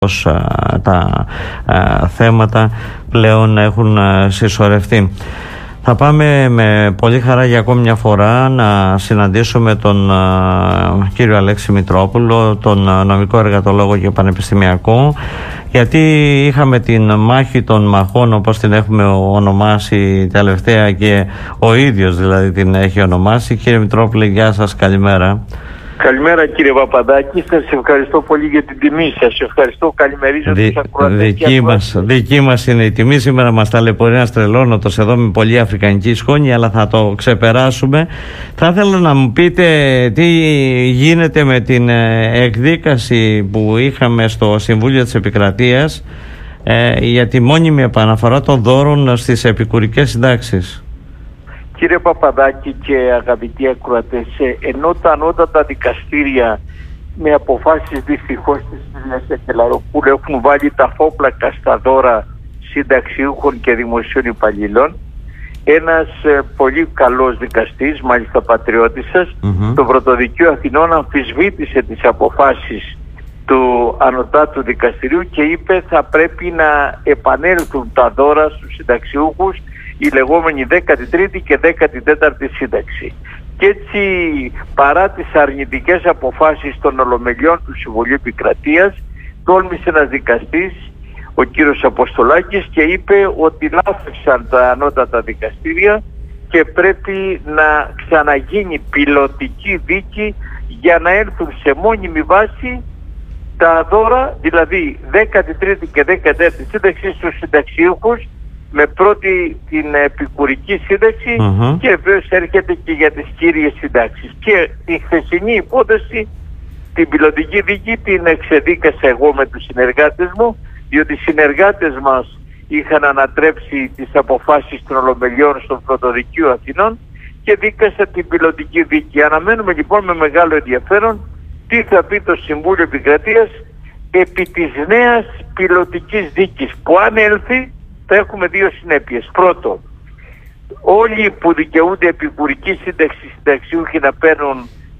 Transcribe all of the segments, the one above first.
τα θέματα πλέον έχουν συσσωρευτεί. Θα πάμε με πολύ χαρά για ακόμη μια φορά να συναντήσουμε τον κύριο Αλέξη Μητρόπουλο, τον νομικό εργατολόγο και πανεπιστημιακό, γιατί είχαμε την μάχη των μαχών, όπως την έχουμε ονομάσει τελευταία, και ο ίδιος δηλαδή την έχει ονομάσει. Κύριε Μητρόπουλε, γεια σας, καλημέρα. Καλημέρα κύριε Παπαδάκη, σας ευχαριστώ πολύ για την τιμή σας. Ευχαριστώ, καλημερίζω τους ακροατές. Δική μας είναι η τιμή. Σήμερα μας ταλαιπωρεί ένας τρελώνωτος εδώ με πολύ αφρικανική σκόνη, αλλά θα το ξεπεράσουμε. Θα ήθελα να μου πείτε τι γίνεται με την εκδίκαση που είχαμε στο Συμβούλιο της Επικρατείας για τη μόνιμη επαναφορά των δώρων στις επικουρικές συντάξεις. Κύριε Παπαδάκη και αγαπητοί ακροατές, ενώ τα ανώτατα δικαστήρια με αποφάσεις δυστυχώς της κυρίας Κελαροπούλου έχουν βάλει τα φόπλακα στα δώρα συνταξιούχων και δημοσίων υπαλλήλων, ένας πολύ καλός δικαστής, μάλιστα πατριώτης σας, το Πρωτοδικείο Αθηνών αμφισβήτησε τις αποφάσεις του Ανωτάτου Δικαστηρίου και είπε θα πρέπει να επανέλθουν τα δώρα στους συνταξιούχους, η λεγόμενη 13η και 14η σύνταξη. Και έτσι, παρά τις αρνητικές αποφάσεις των Ολομελιών του Συμβουλίου Επικρατείας, τόλμησε ένας δικαστής, ο κύριος Αποστολάκης, και είπε ότι λάθησαν τα ανώτατα δικαστήρια και πρέπει να ξαναγίνει πιλωτική δίκη για να έρθουν σε μόνιμη βάση τα δώρα, δηλαδή 13η και 14η σύνταξη στους συνταξιούχους, με πρώτη την επικουρική σύνταξη και βεβαίως έρχεται και για τις κύριες συντάξεις. Και η χθεσινή υπόθεση, την πιλωτική δίκη, την εξεδίκασα εγώ με τους συνεργάτες μου, διότι οι συνεργάτες μας είχαν ανατρέψει τις αποφάσεις των Ολομελιών στο Πρωτοδικείο Αθηνών και δίκασα την πιλωτική δίκη. Αναμένουμε λοιπόν με μεγάλο ενδιαφέρον τι θα πει το Συμβούλιο Επικρατείας επί της νέας πιλωτικής δίκης, που αν έλθει θα έχουμε δύο συνέπειες. Πρώτο, όλοι που δικαιούνται επικουρική σύνταξη συνταξιούχοι να παίρνουν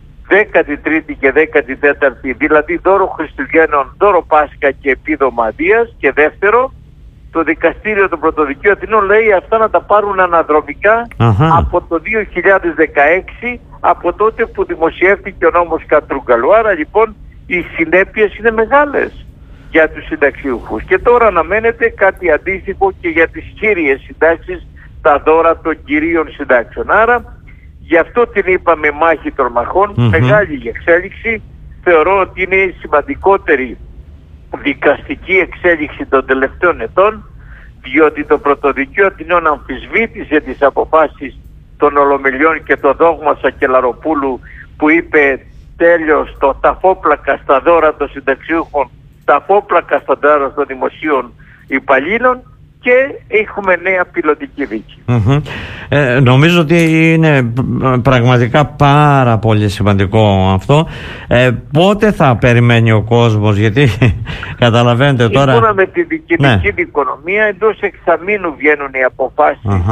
13η και 14η, δηλαδή δώρο Χριστουγέννων, δώρο Πάσχα και επίδομα Δίας. Και δεύτερο, το δικαστήριο του Πρωτοδικείου Αθηνών λέει αυτά να τα πάρουν αναδρομικά από το 2016, από τότε που δημοσιεύτηκε ο νόμος Κατρούγκαλου. Άρα λοιπόν οι συνέπειες είναι μεγάλες για τους συνταξιούχους. Και τώρα αναμένεται κάτι αντίστοιχο και για τις κύριες συντάξεις, τα δώρα των κυρίων συντάξεων. Άρα γι' αυτό την είπαμε μάχη των μαχών, μεγάλη εξέλιξη. Θεωρώ ότι είναι η σημαντικότερη δικαστική εξέλιξη των τελευταίων ετών, διότι το Πρωτοδικείο Αθηνών αμφισβήτησε τις αποφάσεις των Ολομελιών και το δόγμα Σακελαροπούλου, που είπε τέλος το ταφόπλακα στα δώρα των συνταξιούχων, τα φόπλακα στα δώρα των δημοσίων υπαλλήλων, και έχουμε νέα πιλωτική δίκη. Νομίζω ότι είναι πραγματικά πάρα πολύ σημαντικό αυτό. Πότε θα περιμένει ο κόσμος, γιατί καταλαβαίνετε τώρα... Σύμφωνα με τη διοικητική δικονομία, εντός εξαμήνου βγαίνουν οι αποφάσεις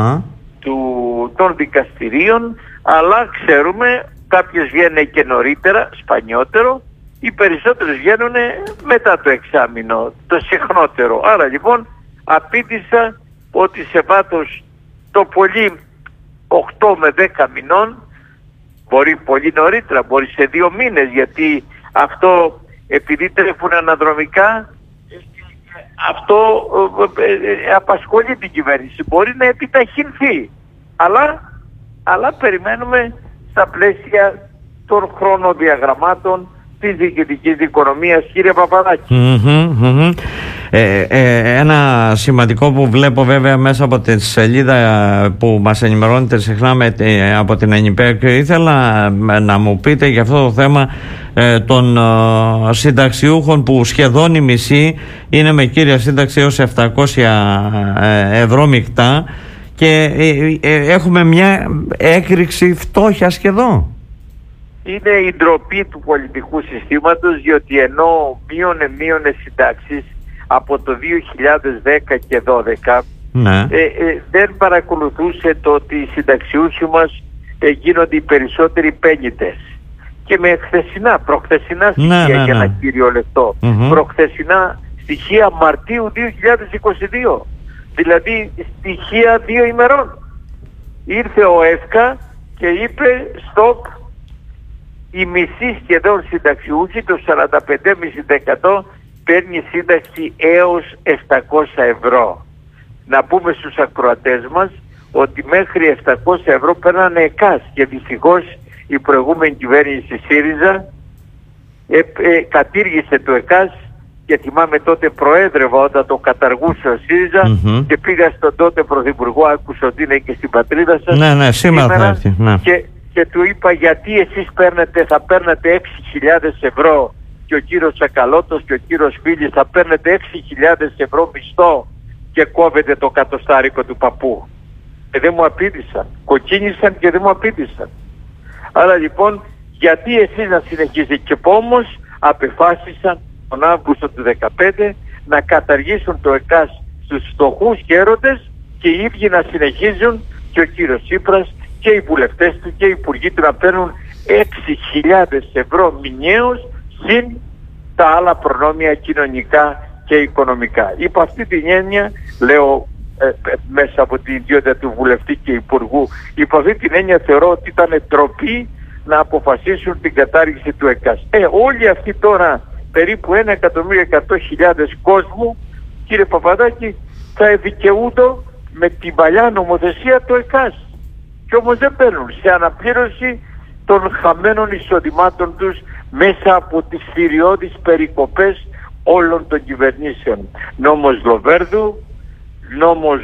των δικαστηρίων, αλλά ξέρουμε κάποιες βγαίνουν και νωρίτερα, σπανιότερο. Οι περισσότερες βγαίνουν μετά το εξάμηνο, το συχνότερο. Άρα λοιπόν απήντησα ότι σε βάθος το πολύ 8 με 10 μηνών, μπορεί πολύ νωρίτερα, μπορεί σε 2 μήνες, γιατί αυτό επειδή τρέχουν αναδρομικά, αυτό απασχολεί την κυβέρνηση. Μπορεί να επιταχυνθεί, αλλά περιμένουμε στα πλαίσια των χρονοδιαγραμμάτων της διοικητικής δικονομίας, κύριε Παπαδάκη. Ένα σημαντικό που βλέπω βέβαια μέσα από τη σελίδα που μας ενημερώνεται συχνά από την ΕΝΙΠΕΚ, ήθελα να μου πείτε για αυτό το θέμα των συνταξιούχων, που σχεδόν οι μισοί είναι με κύρια σύνταξη έως 700 ευρώ μεικτά, και έχουμε μια έκρηξη φτώχεια σχεδόν. Είναι η ντροπή του πολιτικού συστήματος, διότι ενώ μείωνε συντάξεις από το 2010 και 2012, δεν παρακολουθούσε το ότι οι συνταξιούχοι μας γίνονται οι περισσότεροι πέννητες. Και με προχθεσινά στοιχεία, για ένα κύριο λεπτό, προχθεσινά στοιχεία Μαρτίου 2022, δηλαδή στοιχεία 2 ημερών. Ήρθε ο ΕΦΚΑ και είπε stop, η μισή σχεδόν συνταξιούχοι, το 45,5% παίρνει σύνταξη έως 700 ευρώ. Να πούμε στους ακροατές μας ότι μέχρι 700 ευρώ παίρνανε ΕΚΑΣ και δυστυχώς η προηγούμενη κυβέρνηση ΣΥΡΙΖΑ κατήργησε το ΕΚΑΣ και θυμάμαι τότε προέδρευα όταν το καταργούσε ο ΣΥΡΙΖΑ και πήγα στον τότε πρωθυπουργό, άκουσα ότι είναι και στην πατρίδα σας. Ναι, σήμερα θα έρθει. Ναι. Και του είπα γιατί εσείς θα παίρνετε 6.000 ευρώ και ο κύριος Τσακαλώτος και ο κύριος Φίλης θα παίρνετε 6.000 ευρώ μισθό και κόβετε το κατοστάρικο του παππού. Δεν μου απήντησαν. Κοκκίνησαν και δεν μου απήντησαν. Άρα λοιπόν γιατί εσείς να συνεχίσετε, και όμως απεφάσισαν τον Αύγουστο του 2015 να καταργήσουν το ΕΚΑΣ στους φτωχούς γέροντες και οι ίδιοι να συνεχίζουν, και ο κύριος Τσίπρας και οι βουλευτές του και οι υπουργοί του να παίρνουν 6.000 ευρώ μηνιαίως συν τα άλλα προνόμια κοινωνικά και οικονομικά. Υπό αυτή την έννοια, λέω μέσα από την ιδιότητα του βουλευτή και υπουργού, υπό αυτή την έννοια θεωρώ ότι ήταν ντροπή να αποφασίσουν την κατάργηση του ΕΚΑΣ. Όλοι αυτοί τώρα, περίπου 1.100.000 κόσμου, κύριε Παπαδάκη, θα δικαιούνται με την παλιά νομοθεσία το ΕΚΑΣ. Και όμως δεν παίρνουν σε αναπλήρωση των χαμένων εισοδημάτων τους μέσα από τις θηριώδεις περικοπές όλων των κυβερνήσεων. Νόμος Λοβέρδου, νόμος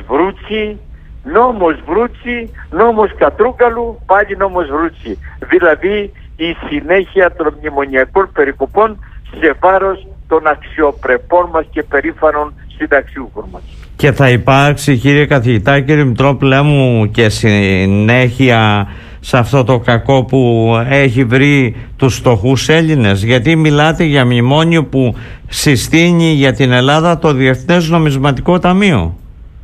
Βρούτσι, νόμος Κατρούγκαλου, πάλι νόμος Βρούτσι. Δηλαδή η συνέχεια των μνημονιακών περικοπών σε βάρος των αξιοπρεπών μας και περήφανων συνταξιούχων μας. Και θα υπάρξει, κύριε καθηγητά, κύριε Μητρόπουλέ μου, και συνέχεια σε αυτό το κακό που έχει βρει τους φτωχούς Έλληνες? Γιατί μιλάτε για μνημόνιο που συστήνει για την Ελλάδα το Διεθνές Νομισματικό Ταμείο.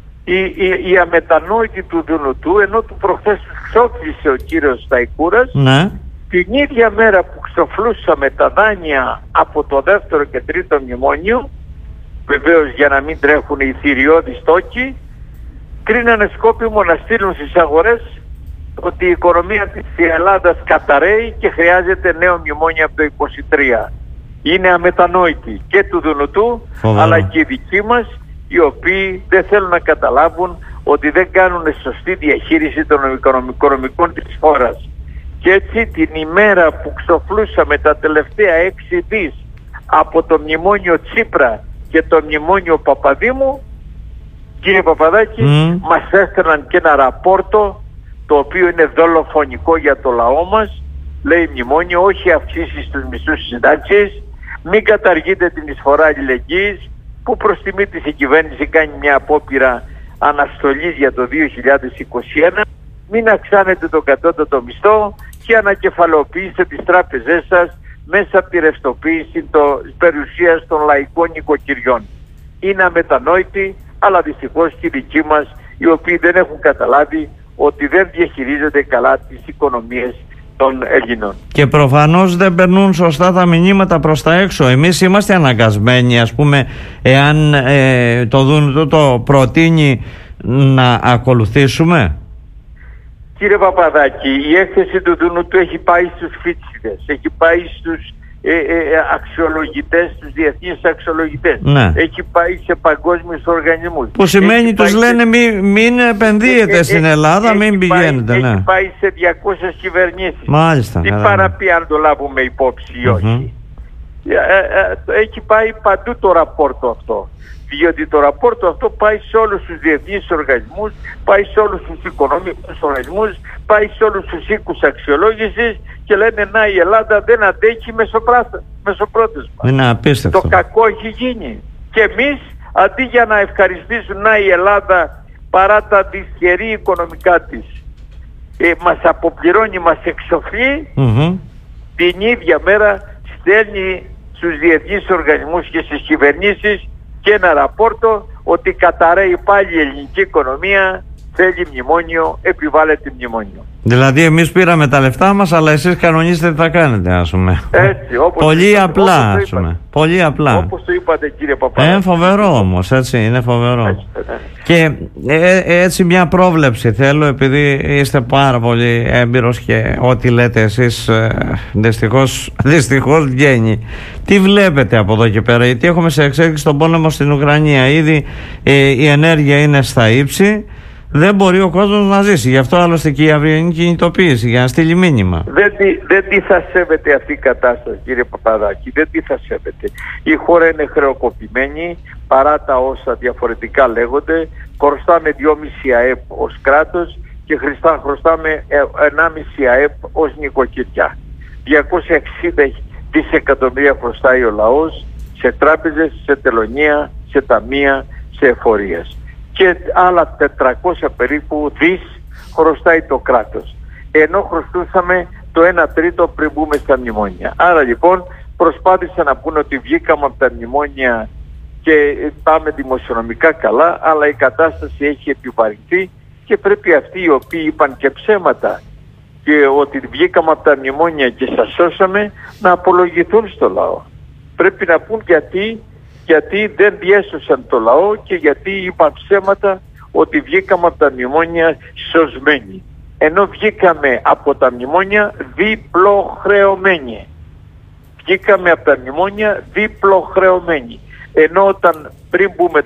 Η αμετανόητη του Δουνουτού, ενώ του προχθές ξόφλησε ο κύριος Σταϊκούρας, ναι, την ίδια μέρα που ξοφλούσαμε τα δάνεια από το δεύτερο και τρίτο μνημόνιο, βεβαίως για να μην τρέχουν οι θηριώδεις τόκοι, κρίνανε σκόπιμο να στείλουν στις αγορές ότι η οικονομία της Ελλάδας καταραίει και χρειάζεται νέο μνημόνιο από το 23. Είναι αμετανόητη και του Δουνουτού, αλλά και οι δικοί μας, οι οποίοι δεν θέλουν να καταλάβουν ότι δεν κάνουν σωστή διαχείριση των οικονομικών της χώρας. Και έτσι την ημέρα που ξοφλούσαμε τα τελευταία 6 δις από το μνημόνιο Τσίπρα και το μνημόνιο Παπαδήμου, κύριε Παπαδάκη, μας έστελναν και ένα ραπόρτο το οποίο είναι δολοφονικό για το λαό μας. Λέει μνημόνιο, όχι αυξήσεις στους μισθούς συντάξεις, μην καταργείτε την εισφορά αλληλεγγύης, που προς τιμή της η κυβέρνηση κάνει μια απόπειρα αναστολής για το 2021, μην αυξάνετε τον κατώτατο μισθό και ανακεφαλοποιήστε τις τράπεζές σας μέσα από τη ρευστοποίηση της περιουσίας των λαϊκών νοικοκυριών. Είναι αμετανόητοι, αλλά δυστυχώς και οι δικοί μας, οι οποίοι δεν έχουν καταλάβει ότι δεν διαχειρίζονται καλά τις οικονομίες των Ελλήνων. Και προφανώς δεν περνούν σωστά τα μηνύματα προς τα έξω. Εμείς είμαστε αναγκασμένοι, ας πούμε, εάν το Δούνου το προτείνει, να ακολουθήσουμε. Κύριε Παπαδάκη, η έκθεση του Δούνου του έχει πάει στους φίτσιδες, έχει πάει στους αξιολογητές, τους διεθνείς αξιολογητές, ναι, έχει πάει σε παγκόσμιους οργανισμούς. Που σημαίνει τους λένε μην επενδύετε στην Ελλάδα, μην πηγαίνετε. Έχει πάει σε 200 κυβερνήσεις. Μάλιστα. Τι παραπεί αν το λάβουμε υπόψη ή όχι. Έχει πάει παντού το ραπόρτο αυτό. Διότι το ραπόρτο αυτό πάει σε όλους τους διεθνείς οργανισμούς, πάει σε όλους τους οικονομικούς οργανισμούς, πάει σε όλους τους οίκους αξιολόγησης και λένε να, η Ελλάδα δεν αντέχει μεσοπρόθεσμα. Είναι απίστευτο. Το κακό έχει γίνει. Και εμείς αντί για να ευχαριστήσουμε η Ελλάδα παρά τα δυσχερή οικονομικά της, μας αποπληρώνει, μας εξοφλεί, την ίδια μέρα στέλνει στους διεθνείς οργανισμούς και στις κυβερνήσεις και ένα ραπόρτο ότι καταραίει πάλι η ελληνική οικονομία, θέλει μνημόνιο, επιβάλλεται μνημόνιο. Δηλαδή εμείς πήραμε τα λεφτά μας, αλλά εσείς κανονίστε τι θα κάνετε, ας πούμε. Έτσι, όπως πολύ απλά, ας πούμε. Πολύ απλά. Όπως το είπατε, κύριε Παπαδάκη. Φοβερό όμως, έτσι, είναι φοβερό. Έτσι, και έτσι μια πρόβλεψη θέλω, επειδή είστε πάρα πολύ έμπειρος και ό,τι λέτε εσείς δυστυχώς βγαίνει. Τι βλέπετε από εδώ και πέρα, γιατί έχουμε σε εξέλιξη τον πόλεμο στην Ουκρανία. Ήδη η ενέργεια είναι στα ύψη. Δεν μπορεί ο κόσμος να ζήσει. Γι' αυτό άλλωστε και η αυριανή κινητοποίηση, για να στείλει μήνυμα. Δεν τι θα σέβεται αυτή η κατάσταση, κύριε Παπαδάκη. Δεν τι θα σέβεται. Η χώρα είναι χρεοκοπημένη, παρά τα όσα διαφορετικά λέγονται. Χρωστάμε 2,5 ΑΕΠ ως κράτος και χρωστάμε 1,5 ΑΕΠ ως νοικοκυριά. 260 δισεκατομμύρια χρωστάει ο λαός σε τράπεζες, σε τελωνία, σε ταμεία, σε εφορίες. Και άλλα 400 περίπου δις χρωστάει το κράτος. Ενώ χρωστούσαμε το 1 τρίτο πριν μπούμε στα μνημόνια. Άρα λοιπόν προσπάθησαν να πούνε ότι βγήκαμε από τα μνημόνια και πάμε δημοσιονομικά καλά, αλλά η κατάσταση έχει επιβαρυνθεί και πρέπει αυτοί οι οποίοι είπαν και ψέματα και ότι βγήκαμε από τα μνημόνια και σας σώσαμε να απολογηθούν στο λαό. Πρέπει να πούν γιατί δεν διέσωσαν το λαό και γιατί είπαν ψέματα ότι βγήκαμε από τα μνημόνια σωσμένοι. Ενώ βγήκαμε από τα μνημόνια διπλοχρεωμένοι. Βγήκαμε από τα μνημόνια διπλοχρεωμένοι. Ενώ όταν πριν μπούμε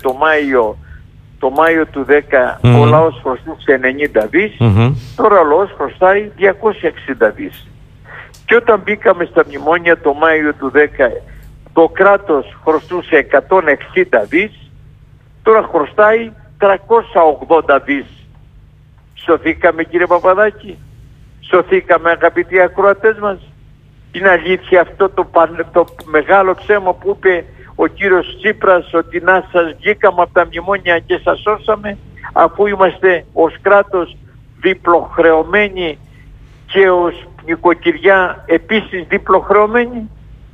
το Μάιο του 10 ο λαός χρωστούσε 90 δις, τώρα ο λαός χρωστάει 260 δις. Και όταν μπήκαμε στα μνημόνια το Μάιο του 10 το κράτος χρωστούσε 160 δις, τώρα χρωστάει 380 δις. Σωθήκαμε, κύριε Παπαδάκη? Σωθήκαμε, αγαπητοί ακροατές μας? Είναι αλήθεια αυτό το μεγάλο ψέμα που είπε ο κύριος Τσίπρας, ότι να σας βγήκαμε από τα μνημόνια και σας σώσαμε, αφού είμαστε ως κράτος διπλοχρεωμένοι και ως νοικοκυριά επίσης διπλοχρεωμένοι?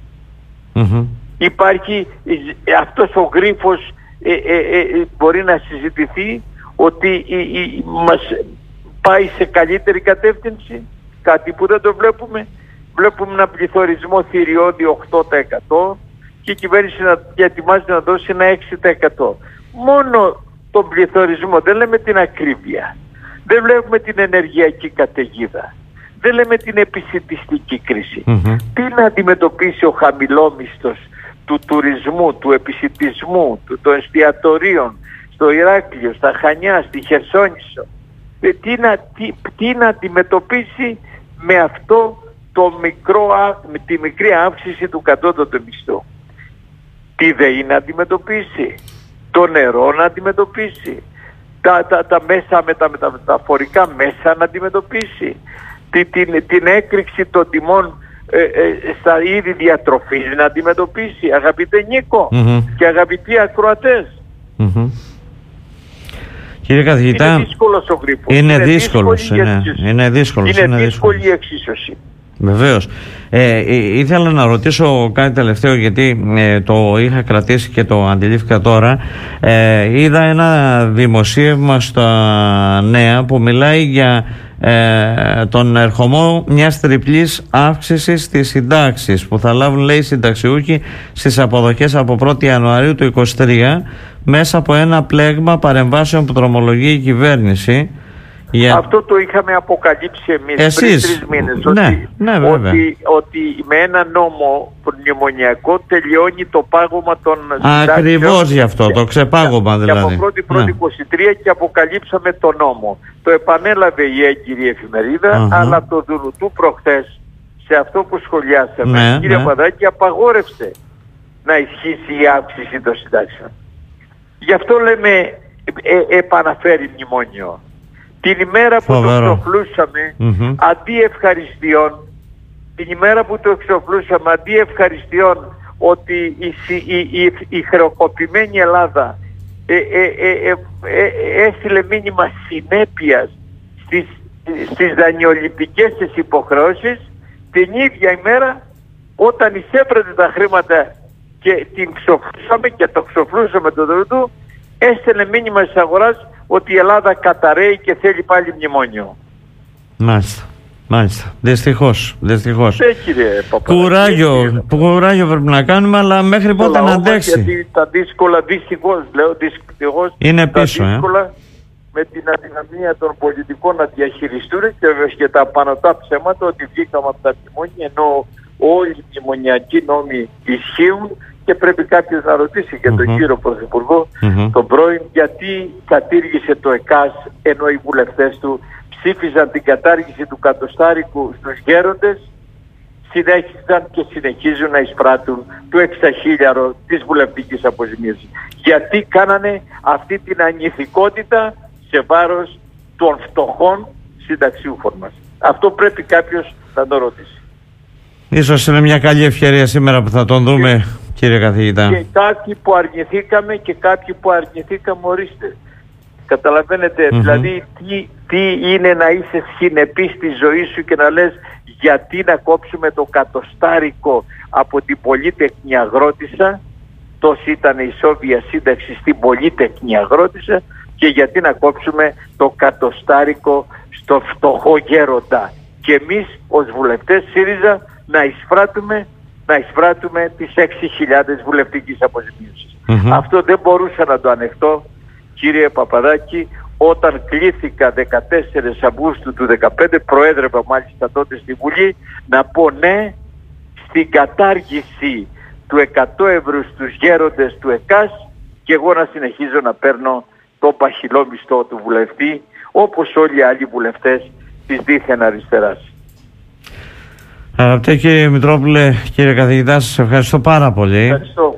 Υπάρχει αυτός ο γρίφος, μπορεί να συζητηθεί ότι μας πάει σε καλύτερη κατεύθυνση, κάτι που δεν το βλέπουμε. Βλέπουμε ένα πληθωρισμό θηριώδη 8% και η κυβέρνηση ετοιμάζει να δώσει ένα 6%. Μόνο τον πληθωρισμό, δεν λέμε την ακρίβεια, δεν βλέπουμε την ενεργειακή καταιγίδα, δεν λέμε την επισιτιστική κρίση. Τι να αντιμετωπίσει ο χαμηλόμισθος του τουρισμού, του επισιτισμού, των εστιατορίων, στο Ηράκλειο, στα Χανιά, στη Χερσόνησο? Τι να αντιμετωπίσει με αυτό με τη μικρή αύξηση του κατώτατου μισθού? Τι ΔΕΗ να αντιμετωπίσει? Το νερό να αντιμετωπίσει? Τα μέσα με τα μεταφορικά μέσα να αντιμετωπίσει? Την έκρηξη των τιμών στα είδη διατροφής να αντιμετωπίσει? Αγαπητέ Νίκο και αγαπητοί ακροατές, κύριε καθηγητά, είναι δύσκολος ο γρήπος. Είναι δύσκολη η εξίσωση. Βεβαίως. Ήθελα να ρωτήσω κάτι τελευταίο, γιατί το είχα κρατήσει και το αντιλήφθηκα τώρα. Είδα ένα δημοσίευμα στα Νέα που μιλάει για τον ερχομό μιας τριπλής αύξησης της συντάξης που θα λάβουν, λέει, οι συνταξιούχοι στις αποδοχές από 1η Ιανουαρίου του 2023 μέσα από ένα πλέγμα παρεμβάσεων που δρομολογεί η κυβέρνηση. Αυτό το είχαμε αποκαλύψει εμείς πριν 3 μήνες, ότι με ένα νόμο μνημονιακό τελειώνει το πάγωμα των συντάξεων. Ακριβώς γι' αυτό, το ξεπάγωμα δηλαδή. Και από 1η-1η-23 και αποκαλύψαμε το νόμο. Το επανέλαβε η έγκυρη εφημερίδα, αλλά το Δουνουτού προχθές, σε αυτό που σχολιάσαμε, κύριε Παπαδάκη, απαγόρευσε να ισχύσει η αύξηση των συντάξεων. Γι' αυτό λέμε επαναφέρει μνημόνιο. Την ημέρα που το εξοφλούσαμε, αντί ευχαριστειών, αντί ευχαριστειών ότι η χρεοκοπημένη Ελλάδα έστειλε μήνυμα συνέπειας στις δανειοληπτικές της υποχρεώσεις, την ίδια ημέρα όταν εισέπρατε τα χρήματα και την ξοφλούσαμε και το ξοφλούσαμε το δρόμο, έστελνε μήνυμα στις αγοράς ότι η Ελλάδα καταραίει και θέλει πάλι μνημόνιο. Μάλιστα. Δυστυχώς. Κύριε Παπαδάκη. Κουράγιο πρέπει να κάνουμε, αλλά μέχρι πότε να αντέξει? Γιατί τα δύσκολα, δυστυχώς, είναι πίσω. δύσκολα με την αδυναμία των πολιτικών να διαχειριστούν και τα πανωτά ψέματα ότι βγήκαμε από τα μνημόνια, ενώ όλοι οι μνημονιακοί νόμοι ισχύουν, και πρέπει κάποιος να ρωτήσει και τον κύριο Πρωθυπουργό, τον πρώην, γιατί κατήργησε το ΕΚΑΣ ενώ οι βουλευτές του ψήφιζαν την κατάργηση του κατοστάρικου στους γέροντες, συνέχιζαν και συνεχίζουν να εισπράττουν το 6.000 της βουλευτικής αποζημίωσης. Γιατί κάνανε αυτή την ανηθικότητα σε βάρος των φτωχών συνταξιούχων μας? Αυτό πρέπει κάποιος να το ρωτήσει. Ίσως είναι μια καλή ευκαιρία σήμερα που θα τον δούμε, κύριε καθηγητά. Και κάποιοι που αρνηθήκαμε και κάποιοι που αρνηθήκαμε, ορίστε. Καταλαβαίνετε, δηλαδή τι είναι να είσαι συνεπής στη ζωή σου και να λες γιατί να κόψουμε το κατοστάρικο από την πολύτεκνη αγρότησα, τόση ήταν η ισόβια σύνταξη στην πολύτεκνη αγρότησα, και γιατί να κόψουμε το κατοστάρικο στο φτωχό γέροντα. Και εμείς ως βουλευτές ΣΥΡΙΖΑ να εισπράττουμε τις 6.000 βουλευτικής αποζημίωσης. Αυτό δεν μπορούσα να το ανεχτώ, κύριε Παπαδάκη. Όταν κλήθηκα 14 Αυγούστου του 2015, προέδρευα μάλιστα τότε στη Βουλή, να πω ναι στην κατάργηση του 100 ευρώ στους γέροντες του ΕΚΑΣ, και εγώ να συνεχίζω να παίρνω το παχυλό μισθό του βουλευτή, όπως όλοι οι άλλοι βουλευτές της δίθεν αριστεράς. Αγαπητέ κύριε Μητρόπουλε, κύριε καθηγητά, σας ευχαριστώ πάρα πολύ. Ευχαριστώ.